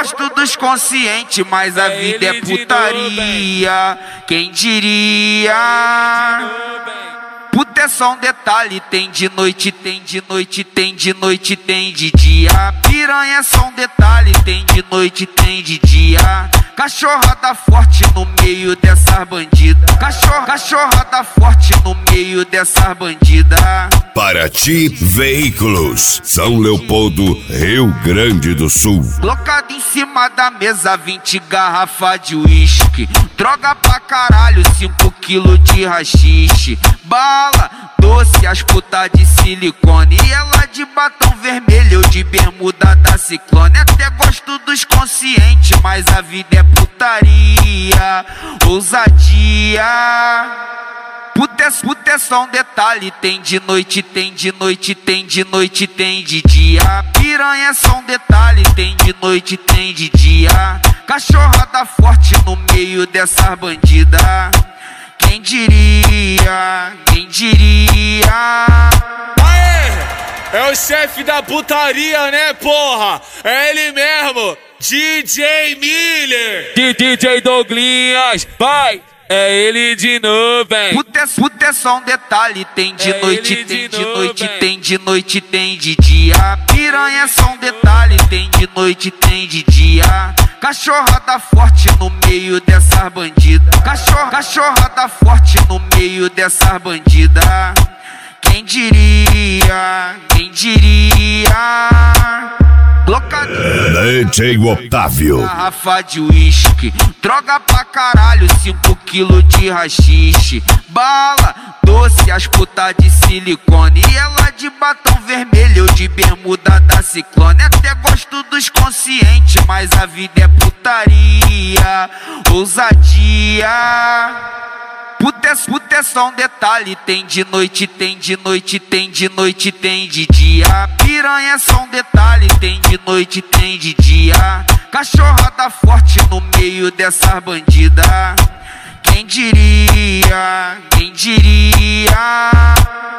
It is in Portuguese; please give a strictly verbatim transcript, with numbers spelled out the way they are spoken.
gosto dos conscientes, mas a vida é putaria. Quem diria? Puta é só um detalhe, tem de noite, tem de noite, tem de noite, tem de dia. Piranha é só um detalhe, tem de noite, tem de dia. Cachorrada forte no meio dessas bandidas. Cachorra, cachorrada forte no meio dessas bandidas. Paraty Veículos, São Leopoldo, Rio Grande do Sul. Colocado em cima da mesa, vinte garrafas de uísque. Droga pra caralho, cinco quilos de rachixe. Bala, doce, as putas de silicone. E ela de batom vermelho, eu de bermuda da Ciclone. Até gosto dos conscientes, mas a vida é putaria, ousadia. Puta é, puta é só um detalhe, tem de noite, tem de noite, tem de noite, tem de dia. Piranha é só um detalhe, tem de noite, tem de dia. Cachorrada forte no meio dessas bandidas. Quem diria, quem diria? Aê, é o chefe da putaria, né, porra? É ele mesmo, D J Miller. D J Douglinhas, vai! É ele de novo, hein? Puta é, puta é só um detalhe, tem de é noite, de tem de novo, noite, hein? tem de noite, tem de dia. Piranha é só um detalhe, tem de noite, tem de dia. Cachorrada forte no meio dessas bandidas. Cachorra, cachorrada forte no meio dessas bandidas. Quem diria, quem diria? Colocado D J Otávio. Garrafa de uísque, droga pra caralho, cinco quilos de rachixe. Bala, doce, as putas de silicone. E ela de batom vermelho, eu de bermuda da Ciclone. Até gosto dos conscientes, mas a vida é putaria, ousadia. Puta é, puta é só um detalhe, tem de noite, tem de noite, tem de noite, tem de dia. Piranha é só um detalhe, tem de noite, tem de dia. Cachorrada forte no meio dessas bandidas. Quem diria, quem diria?